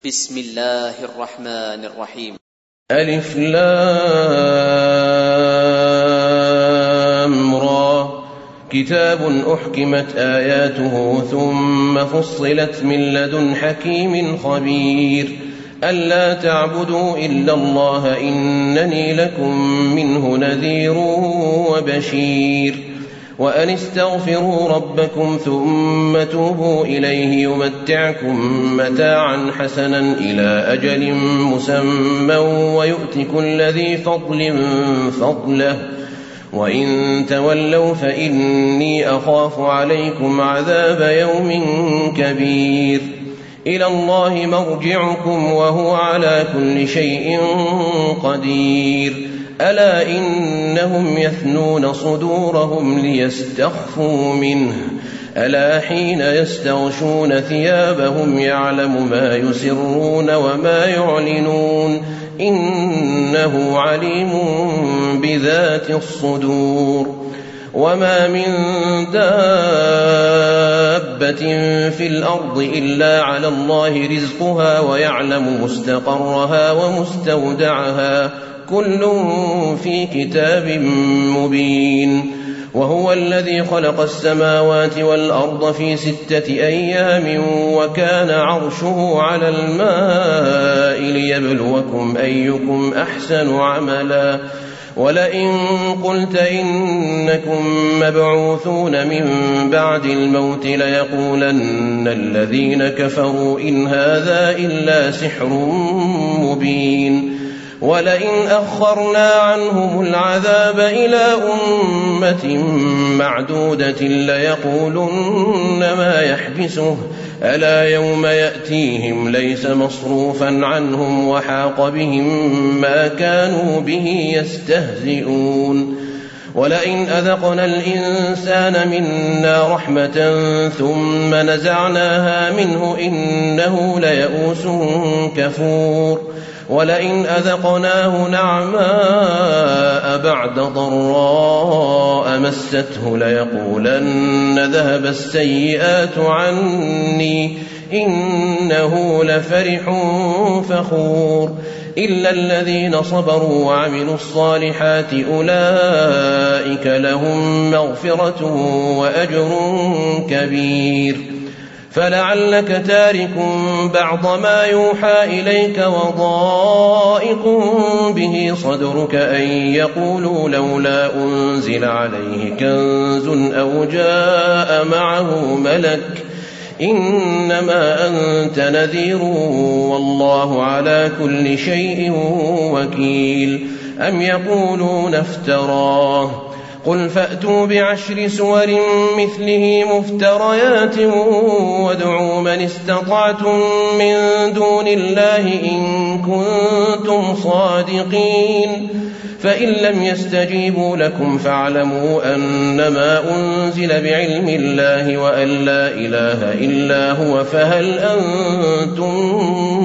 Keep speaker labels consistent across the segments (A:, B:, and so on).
A: بسم الله الرحمن الرحيم.
B: ألف لام را كتاب أحكمت آياته ثم فصلت من لدن حكيم خبير ألا تعبدوا إلا الله إنني لكم منه نذير وبشير وأن استغفروا ربكم ثم توبوا إليه يمتعكم متاعا حسنا إلى أجل مسمى ويؤت كل ذي فضل فضله وإن تولوا فإني أخاف عليكم عذاب يوم كبير إلى الله مرجعكم وهو على كل شيء قدير ألا إنهم يثنون صدورهم ليستخفوا منه ألا حين يستغشون ثيابهم يعلم ما يسرون وما يعلنون إنه عليم بذات الصدور وما من دابة في الأرض إلا على الله رزقها ويعلم مستقرها ومستودعها كل في كتاب مبين وهو الذي خلق السماوات والأرض في 6 أيام وكان عرشه على الماء ليبلوكم أيكم أحسن عملا ولئن قلت إنكم مبعوثون من بعد الموت ليقولن الذين كفروا إن هذا إلا سحر مبين ولئن أخرنا عنهم العذاب إلى أمة معدودة ليقولن ما يحبسه ألا يوم يأتيهم ليس مصروفا عنهم وحاق بهم ما كانوا به يستهزئون ولئن أذقنا الإنسان منا رحمة ثم نزعناها منه إنه ليئوس كفور ولئن أذقناه نعماء بعد ضراء مسته ليقولن ذهب السيئات عني إنه لفرح فخور إلا الذين صبروا وعملوا الصالحات أولئك لهم مغفرة وأجر كبير فلعلك تارك بعض ما يوحى إليك وضائق به صدرك أن يقولوا لولا أنزل عليه كنز أو جاء معه ملك إنما أنت نذير والله على كل شيء وكيل أم يقولون افتراه قل فأتوا ب10 سور مثله مفتريات وادعوا من استطعتم من دون الله إن كنتم صادقين فإن لم يستجيبوا لكم فاعلموا أنما أنزل بعلم الله وأن لا إله إلا هو فهل أنتم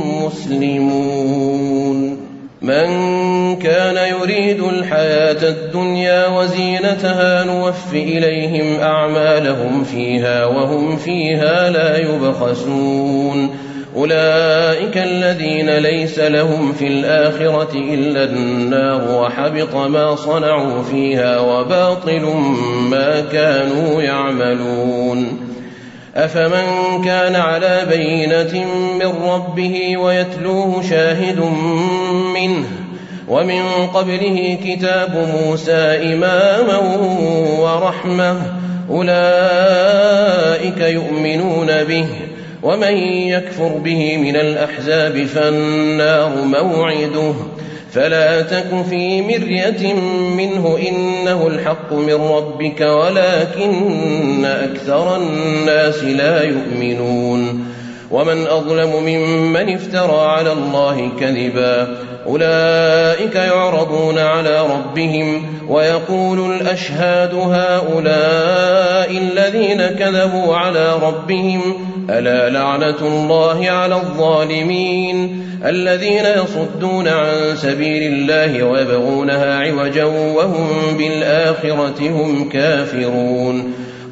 B: مسلمون من كان يريد الحياة الدنيا وزينتها نوف إليهم أعمالهم فيها وهم فيها لا يبخسون أولئك الذين ليس لهم في الآخرة إلا النار وحبط ما صنعوا فيها وباطل ما كانوا يعملون أفمن كان على بينة من ربه ويتلوه شاهد منه ومن قبله كتاب موسى إماما ورحمة أولئك يؤمنون به ومن يكفر به من الأحزاب فالنار موعده فلا تك في مرية منه إنه الحق من ربك ولكن أكثر الناس لا يؤمنون ومن أظلم ممن افترى على الله كذبا أولئك يعرضون على ربهم ويقول الأشهاد هؤلاء الذين كذبوا على ربهم ألا لعنة الله على الظالمين الذين يصدون عن سبيل الله ويبغونها عوجا وهم بالآخرة هم كافرون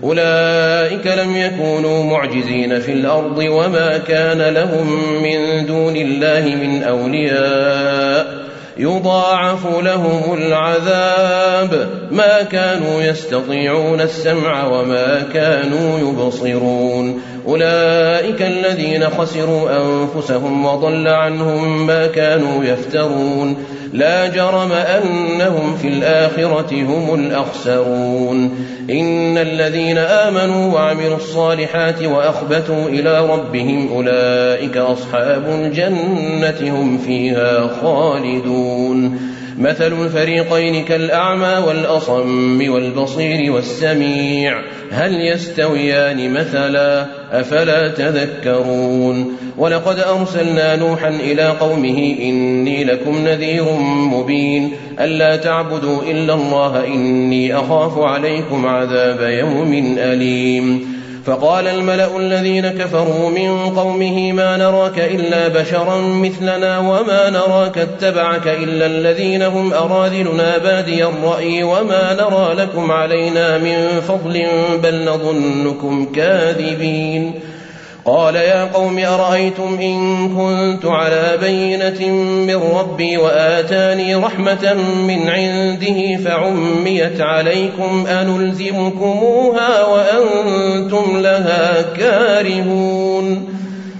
B: أولئك لم يكونوا معجزين في الأرض وما كان لهم من دون الله من أولياء يضاعف لهم العذاب ما كانوا يستطيعون السمع وما كانوا يبصرون أولئك الذين خسروا أنفسهم وضل عنهم ما كانوا يفترون لا جرم أنهم في الآخرة هم الأخسرون إن الذين آمنوا وعملوا الصالحات وأخبتوا إلى ربهم أولئك أصحاب الجنة هم فيها خالدون مثل الفريقين كالأعمى والأصم والبصير والسميع هل يستويان مثلا أفلا تذكرون ولقد أرسلنا نوحا إلى قومه إني لكم نذير مبين ألا تعبدوا إلا الله إني أخاف عليكم عذاب يوم أليم فقال الملأ الذين كفروا من قومه ما نراك إلا بشرا مثلنا وما نراك اتبعك إلا الذين هم أراذلنا بادي الرأي وما نرى لكم علينا من فضل بل نظنكم كاذبين قال يا قوم أرأيتم إن كنت على بينة من ربي وآتاني رحمة من عنده فعميت عليكم أنلزمكموها وأنتم لها كارهون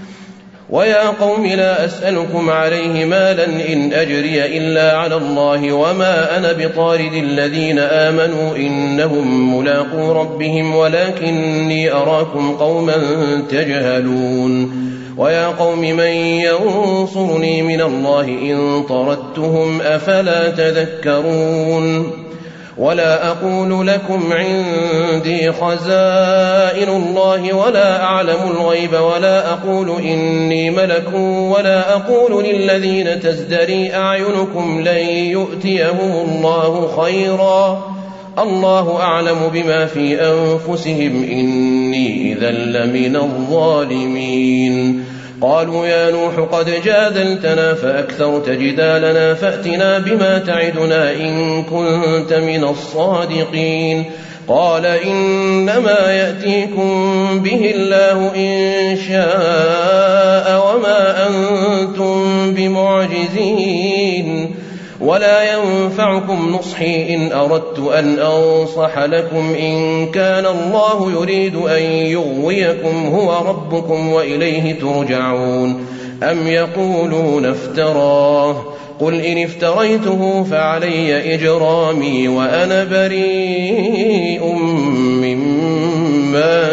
B: ويا قوم لا أسألكم عليه مالا إن أجري إلا على الله وما أنا بطارد الذين آمنوا إنهم ملاقو ربهم ولكني أراكم قوما تجهلون ويا قوم من ينصرني من الله إن طردتهم أفلا تذكرون ولا أقول لكم عندي خزائن الله ولا أعلم الغيب ولا أقول إني ملك ولا أقول للذين تزدري أعينكم لن يؤتيهم الله خيرا الله أعلم بما في أنفسهم إني إذا لمن الظالمين قالوا يا نوح قد جادلتنا فأكثرت جدالنا فأتنا بما تعدنا إن كنت من الصادقين قال إنما يأتيكم به الله إن شاء وما أنتم بمعجزين ولا ينفعكم نصحي إن أردت أن أنصح لكم إن كان الله يريد أن يغويكم هو ربكم وإليه ترجعون أم يقولون افتراه قل إن افتريته فعلي إجرامي وأنا بريء مما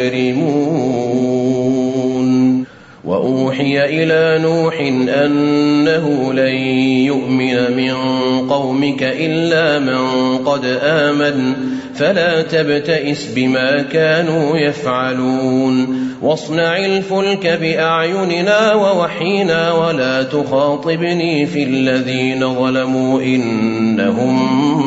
B: تجرمون وأوحي إلى نوح أنه لن يؤمن من قومك إلا من قد آمن فلا تبتئس بما كانوا يفعلون واصنع الفلك بأعيننا ووحينا ولا تخاطبني في الذين ظلموا إنهم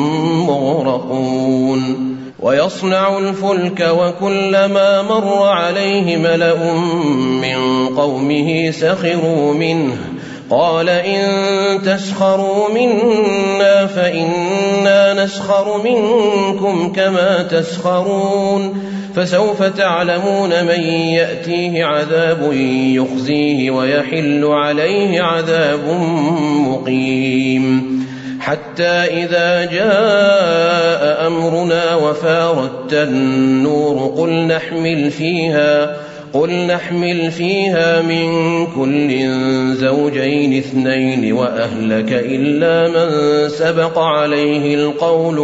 B: مغرقون ويصنع الفلك وكلما مر عليه ملأ من قومه سخروا منه قال إن تسخروا منا فإنا نسخر منكم كما تسخرون فسوف تعلمون من يأتيه عذاب يخزيه ويحل عليه عذاب مقيم حتى إذا جاء أمرنا وفارت النور قل نحمل فيها من كل زوجين اثنين وأهلك إلا من سبق عليه القول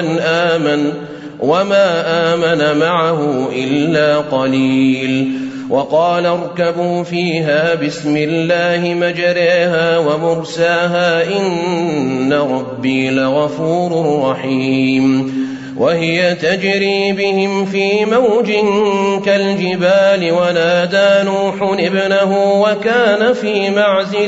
B: وما آمن معه إلا قليل وقال اركبوا فيها بسم الله مجريها ومرساها إن ربي لغفور رحيم وهي تجري بهم في موج كالجبال ونادى نوح ابنه وكان في معزل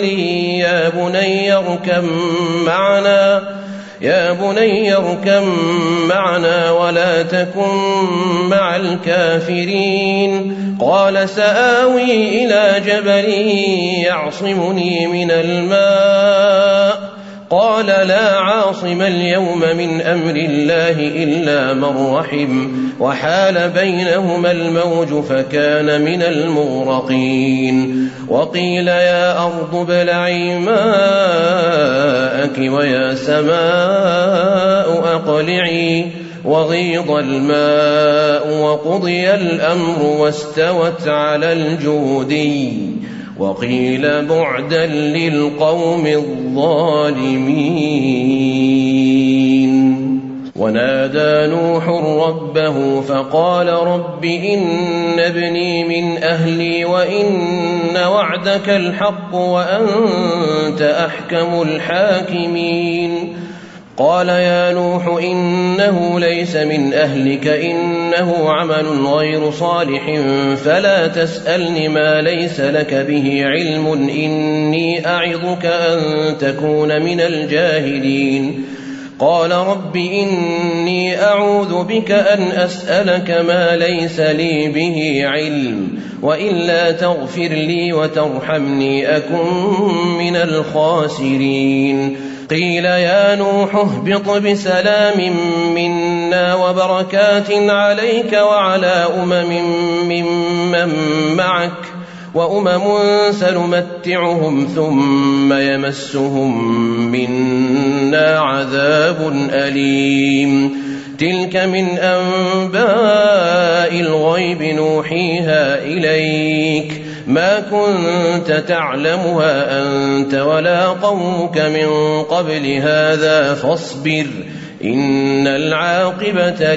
B: يا بني اركب معنا ولا تكن مع الكافرين قال سآوي إلى جبل يعصمني من الماء قال لا عاصم اليوم من أمر الله إلا من رحم وحال بينهما الموج فكان من المغرقين وقيل يا أرض ابلعي ماءك ويا سماء أقلعي وغيض الماء وقضي الأمر واستوت على الجودي وقيل بعدا للقوم الظالمين ونادى نوح ربه فقال رب إن ابني من أهلي وإن وعدك الحق وأنت أحكم الحاكمين قال يا نوح إنه ليس من أهلك إنه عمل غير صالح فلا تسألني ما ليس لك به علم إني أعظك أن تكون من الجاهلين قال رب إني أعوذ بك أن أسألك ما ليس لي به علم وإلا تغفر لي وترحمني أكن من الخاسرين قيل يا نوح اهبط بسلام منا وبركات عليك وعلى ممن معك وأمم سنمتعهم ثم يمسهم منا عذاب أليم تلك من أنباء الغيب نوحيها إليك ما كنت تعلمها أنت ولا قومك من قبل هذا فاصبر إن العاقبة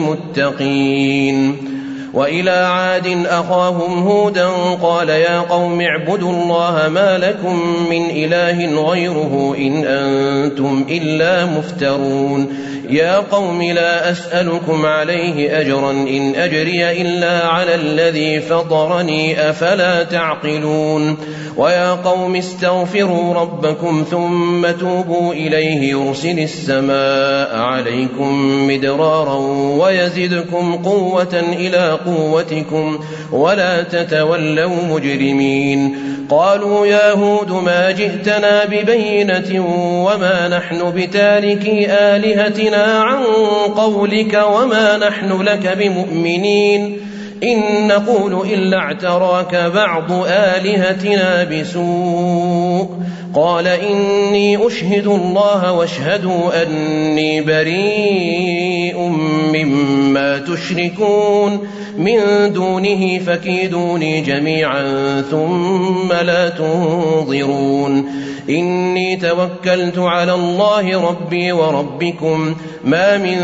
B: للمتقين وإلى عاد أخاهم هودا قال يا قوم اعبدوا الله ما لكم من إله غيره إن أنتم إلا مفترون يا قوم لا أسألكم عليه أجرا إن أجري إلا على الذي فطرني أفلا تعقلون ويا قوم استغفروا ربكم ثم توبوا إليه يرسل السماء عليكم مدرارا ويزدكم قوة إلى قوتكم ولا تتولوا مجرمين قالوا يا هود ما جئتنا ببينة وما نحن بتاركي آلهتنا عن قولك وما نحن لك بمؤمنين إن نقول إلا اعتراك بعض آلهتنا بسوء قال إني أشهد الله واشهدوا أني بريء مما تشركون من دونه فكيدوني جميعا ثم لا تنظرون إني توكلت على الله ربي وربكم ما من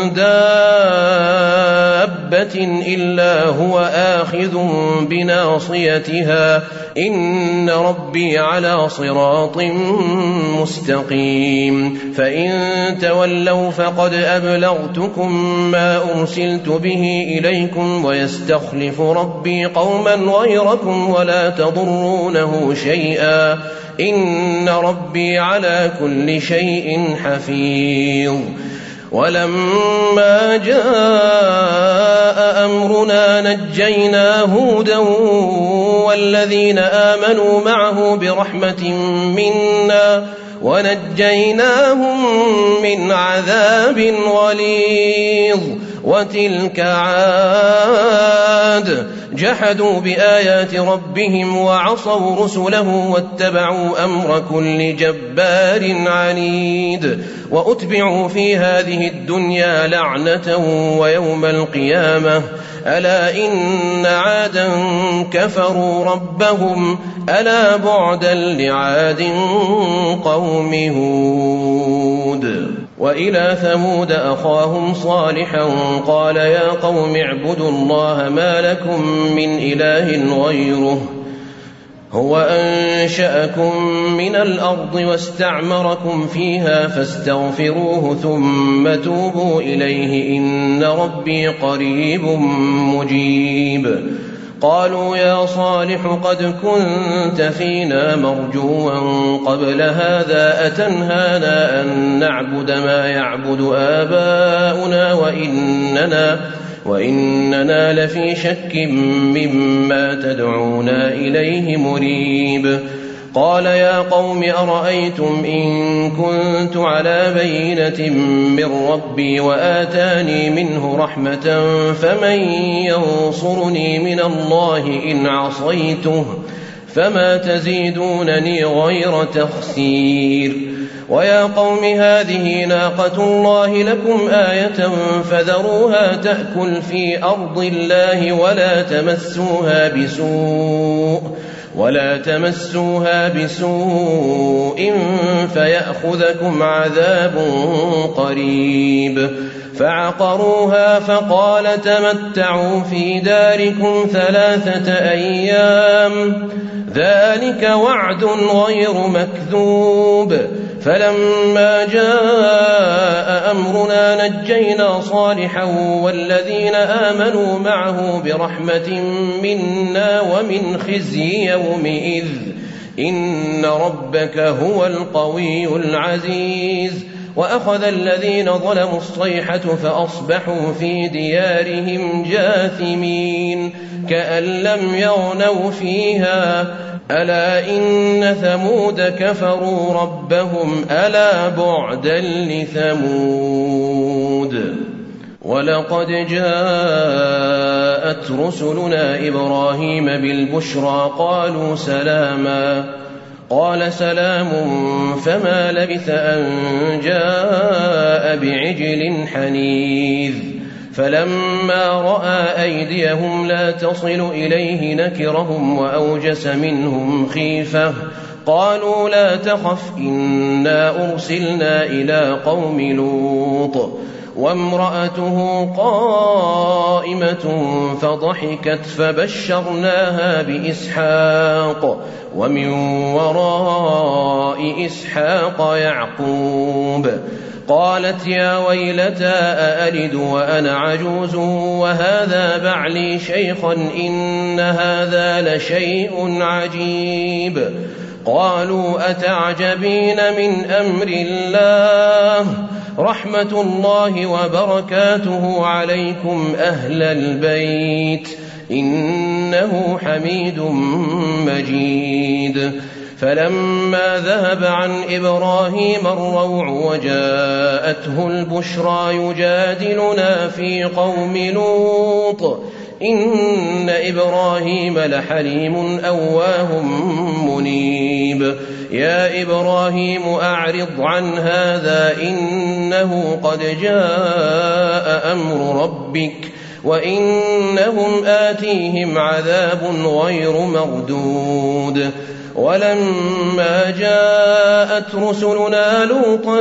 B: دابة إلا هو آخذ بناصيتها إن ربي على صراط مستقيم فإن تولوا فقد أبلغتكم ما أرسلت به إليكم ويستخلف ربي قوما غيركم ولا تضرونه شيئا إن ربي على كل شيء حفيظ ولما جاء أمرنا نجينا هودا والذين آمنوا معه برحمة منا ونجيناهم من عذاب غليظ وتلك عاد جحدوا بآيات ربهم وعصوا رسله واتبعوا أمر كل جبار عنيد وأتبعوا في هذه الدنيا لعنة ويوم القيامة ألا إن عادا كفروا ربهم ألا بعدا لعاد قوم هود وإلى ثمود أخاهم صالحا قال يا قوم اعبدوا الله ما لكم من إله غيره هو أنشأكم من الأرض واستعمركم فيها فاستغفروه ثم توبوا إليه إن ربي قريب مجيب قالوا يا صالح قد كنت فينا مرجوا قبل هذا أتنهانا أن نعبد ما يعبد آباؤنا وإننا لفي شك مما تدعونا إليه مريب قال يا قوم أرأيتم إن كنت على بينة من ربي وآتاني منه رحمة فمن ينصرني من الله إن عصيته فما تزيدونني غير تخسير ويا قوم هذه ناقة الله لكم آية فذروها تأكل في أرض الله ولا تمسوها بسوء فيأخذكم عذاب قريب فعقروها فقال تمتعوا في داركم 3 أيام ذلك وعد غير مكذوب فلما جاء أمرنا نجينا صالحا والذين آمنوا معه برحمة منا ومن خزي يومئذ إن ربك هو القوي العزيز وأخذ الذين ظلموا الصيحة فأصبحوا في ديارهم جاثمين كأن لم يغنوا فيها ألا إن ثمود كفروا ربهم ألا بعدا لثمود ولقد جاءت رسلنا إبراهيم بالبشرى قالوا سلاما قال سلام فما لبث أن جاء بعجل حنيذ فلما رأى أيديهم لا تصل إليه نكرهم وأوجس منهم خيفة قالوا لا تخف إنا أرسلنا إلى قوم لوط وامرأته قائمة فضحكت فبشرناها بإسحاق ومن وراء إسحاق يعقوب قالت يا ويلتى أألد وأنا عجوز وهذا بعلي شيخا إن هذا لشيء عجيب قالوا أتعجبين من أمر الله رحمة الله وبركاته عليكم أهل البيت إنه حميد مجيد فلما ذهب عن إبراهيم الروع وجاءته البشرى يجادلنا في قوم لوط إن إبراهيم لحليم أواه منيب يا إبراهيم أعرض عن هذا إنه قد جاء أمر ربك وإنهم آتيهم عذاب غير مردود ولما جاءت رسلنا لوطا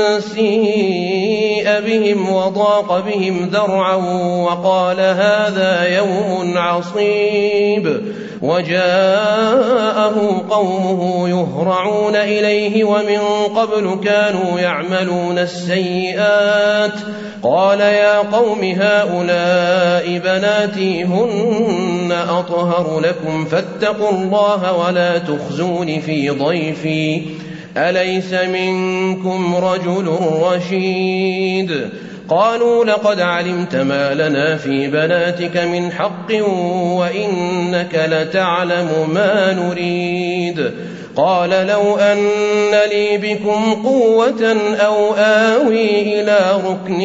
B: سيء بهم وضاق بهم ذرعا وقال هذا يوم عصيب وجاءه قومه يهرعون إليه ومن قبل كانوا يعملون السيئات قال يا قوم هؤلاء بناتي هن أطهر لكم فاتقوا الله ولا تخزون في ضيفي أليس منكم رجل رشيد قالوا لقد علمت ما لنا في بناتك من حق وإنك لتعلم ما نريد قال لو أن لي بكم قوة أو آوي إلى ركن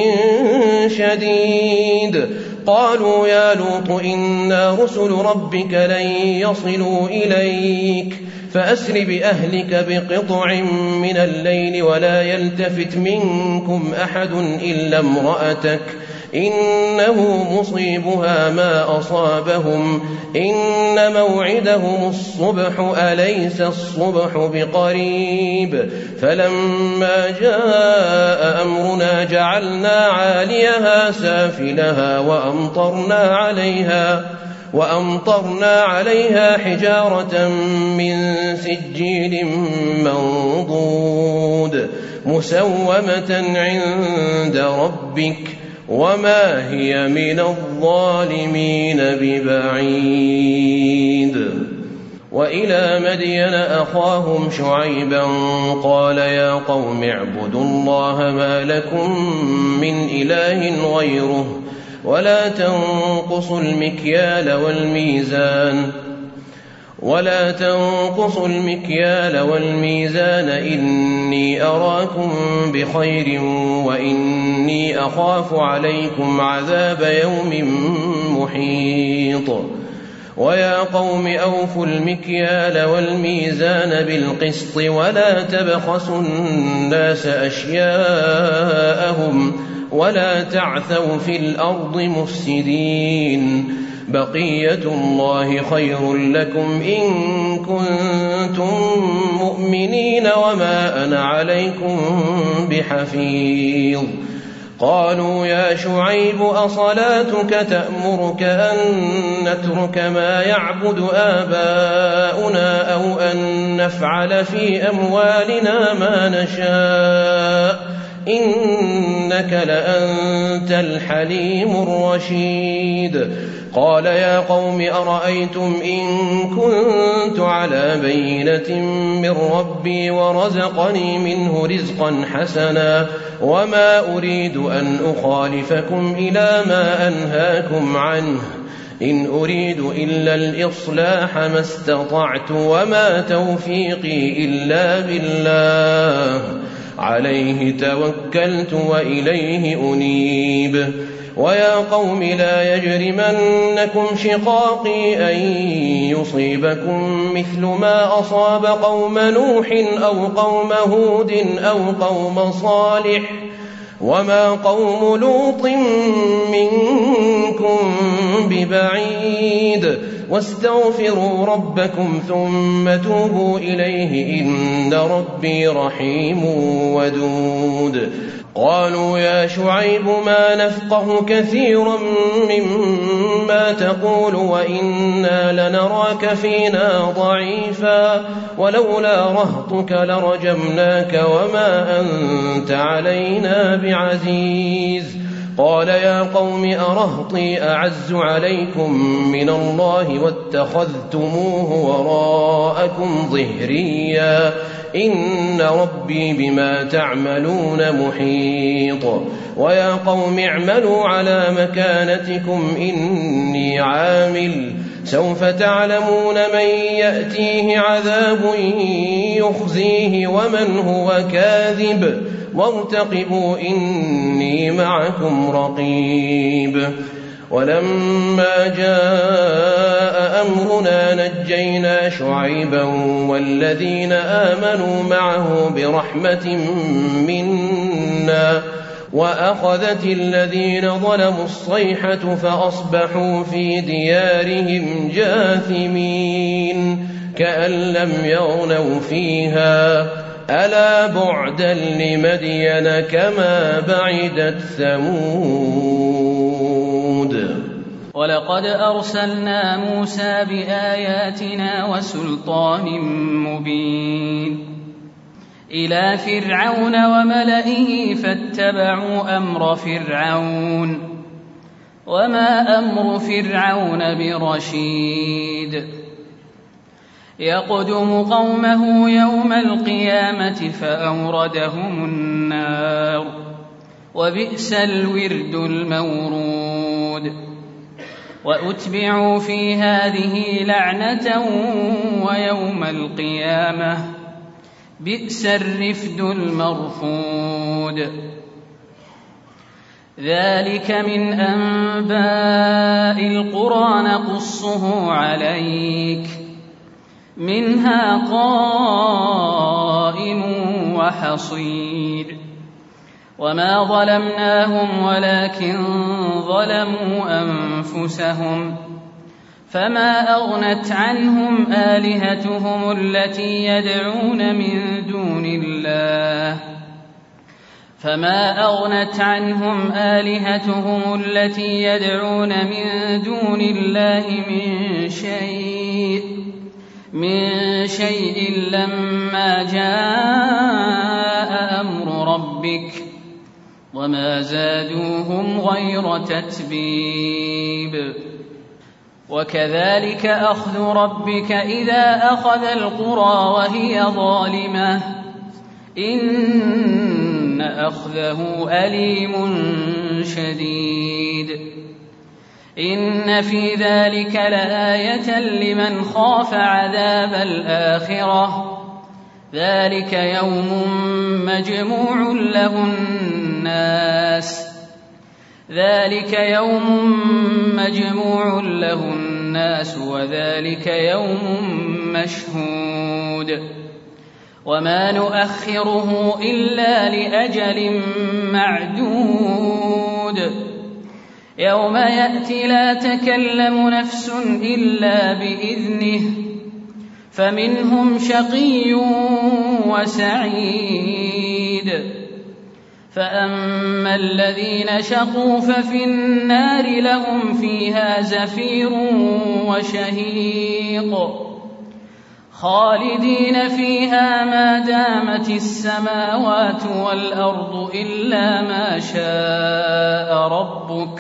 B: شديد قالوا يا لوط إنا رسل ربك لن يصلوا إليك فأسر بأهلك بقطع من الليل ولا يلتفت منكم أحد إلا امرأتك إنه مصيبها ما أصابهم إن موعدهم الصبح أليس الصبح بقريب فلما جاء أمرنا جعلنا عاليها سافلها وأمطرنا عليها حجارة من سجيل منضود مسومة عند ربك وما هي من الظالمين ببعيد وإلى مدين أخاهم شعيبا قال يا قوم اعبدوا الله ما لكم من إله غيره ولا تنقصوا المكيال والميزان ولا تنقصوا المكيال والميزان إني أراكم بخير وإني أخاف عليكم عذاب يوم محيط ويا قوم أوفوا المكيال والميزان بالقسط ولا تبخسوا الناس أشياءهم ولا تعثوا في الأرض مفسدين بقية الله خير لكم إن كنتم مؤمنين وما أنا عليكم بحفيظ قالوا يا شعيب أصلاتك تأمرك أن نترك ما يعبد آباؤنا أو أن نفعل في أموالنا ما نشاء إنك لأنت الحليم الرشيد قال يا قوم أرأيتم إن كنت على بينة من ربي ورزقني منه رزقا حسنا وما أريد أن أخالفكم إلى ما أنهاكم عنه إن أريد إلا الإصلاح ما استطعت وما توفيقي إلا بالله عليه توكلت وإليه أنيب ويا قوم لا يجرمنكم شقاقي أن يصيبكم مثل ما أصاب قوم نوح أو قوم هود أو قوم صالح وما قوم لوط منكم ببعيد واستغفروا ربكم ثم توبوا إليه إن ربي رحيم ودود قالوا يا شعيب ما نفقه كثيرا مما تقول وإنا لنراك فينا ضعيفا ولولا رهطك لرجمناك وما أنت علينا بعزيز قال يا قوم أرهطي أعز عليكم من الله واتخذتموه وراءكم ظهريا إن ربي بما تعملون محيط ويا قوم اعملوا على مكانتكم إني عامل سوف تعلمون من يأتيه عذاب يخزيه ومن هو كاذب وارتقبوا إني معكم رقيب ولما جاء أمرنا نجينا شعيبا والذين آمنوا معه برحمة منا وأخذت الذين ظلموا الصيحة فأصبحوا في ديارهم جاثمين كأن لم يغنوا فيها ألا بعدا لمدين كما بعدت ثمود
C: ولقد أرسلنا موسى بآياتنا وسلطان مبين إلى فرعون وملئه فاتبعوا أمر فرعون وما أمر فرعون برشيد يقدم قومه يوم القيامة فأوردهم النار وبئس الورد المورود وأتبعوا في هذه لعنة ويوم القيامة بئس الرفد المرفود ذلك من أنباء القرى نقصه عليك منها قائم وحصيد وما ظلمناهم ولكن ظلموا أنفسهم فما أغنت عنهم آلهتهم التي يدعون من دون الله من شيء لما جاء أمر ربك وما زادوهم غير تتبيب وكذلك أخذ ربك إذا أخذ القرى وهي ظالمة إن أخذه أليم شديد إن في ذلك لآية لمن خاف عذاب الآخرة ذلك يوم مجموع له الناس وذلك يوم مشهود وما نؤخره إلا لأجل معدود يوم يأتي لا تكلم نفس إلا بإذنه فمنهم شقي وسعيد فأما الذين شقوا ففي النار لهم فيها زفير وشهيق خالدين فيها ما دامت السماوات والأرض إلا ما شاء ربك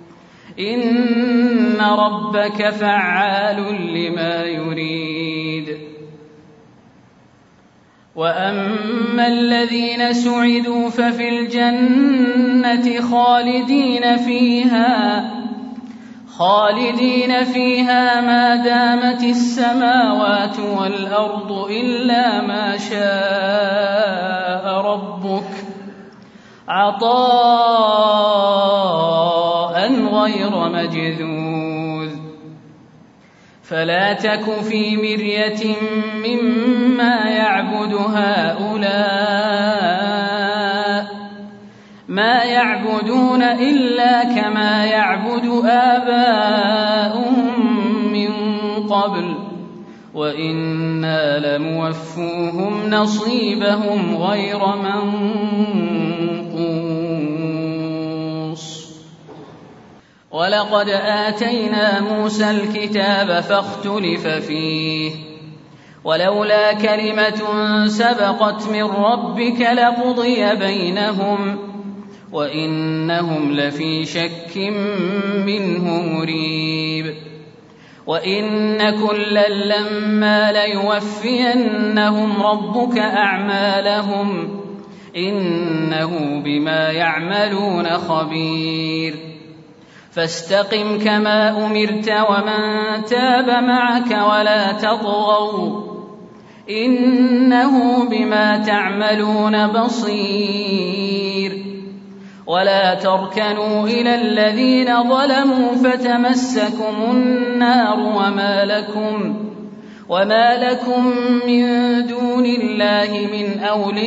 C: إن ربك فعال لما يريد وأما الذين سعدوا ففي الجنة خالدين فيها ما دامت السماوات والأرض إلا ما شاء ربك عطاء غير مجذوذ فلا تك في مرية مما يعبد هؤلاء ما يعبدون إلا كما يعبد آباؤهم من قبل وإنا لموفوهم نصيبهم غير منقوص ولقد آتينا موسى الكتاب فاختلف فيه ولولا كلمة سبقت من ربك لقضي بينهم وإنهم لفي شك منه مريب وإن كلا لما ليوفينهم ربك أعمالهم إنه بما يعملون خبير فاستقم كما أمرت ومن تاب معك ولا تطغوا إنه بما تعملون بصير ولا تركنوا إلى الذين ظلموا فتمسكم النار وما لكم من دون الله من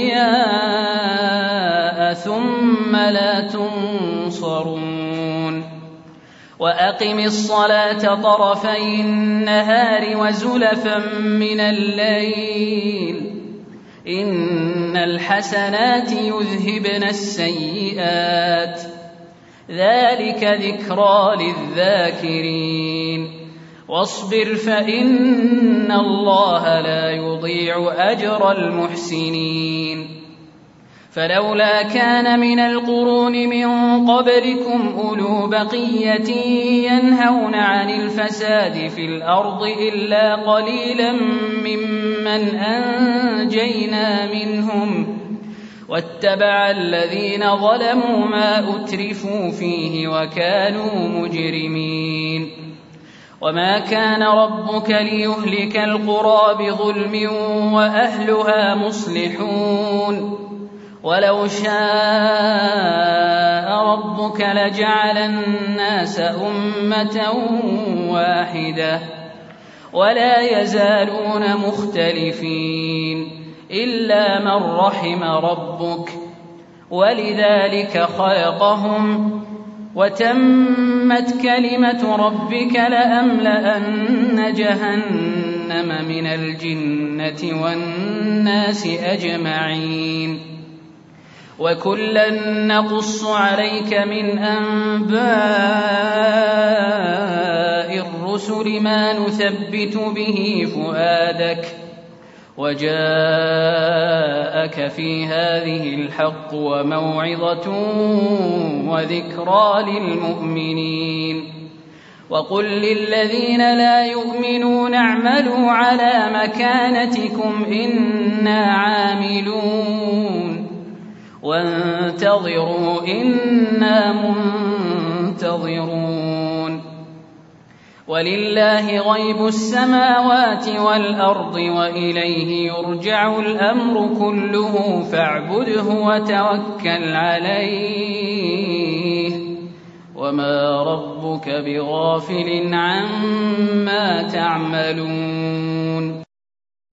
C: أولياء ثم لا تنصرون وأقم الصلاة طرفي النهار وزلفا من الليل إن الحسنات يذهبن السيئات ذلك ذكرى للذاكرين واصبر فإن الله لا يضيع أجر المحسنين فلولا كان من القرون من قبلكم أولو بقية ينهون عن الفساد في الأرض إلا قليلا ممن أنجينا منهم واتبع الذين ظلموا ما أترفوا فيه وكانوا مجرمين وما كان ربك ليهلك القرى بظلم وأهلها مصلحون ولو شاء ربك لجعل الناس أمة واحدة ولا يزالون مختلفين إلا من رحم ربك ولذلك خلقهم وتمت كلمة ربك لأملأن جهنم من الجنة والناس أجمعين وكلا نقص عليك من أنباء الرسل ما نثبت به فؤادك وجاءك في هذه الحق وموعظة وذكرى للمؤمنين وقل للذين لا يؤمنون اعملوا على مكانتكم إنا عاملون وانتظروا إنا منتظرون ولله غيب السماوات والأرض وإليه يرجع الأمر كله فاعبده وتوكل عليه وما ربك بغافل عما تعملون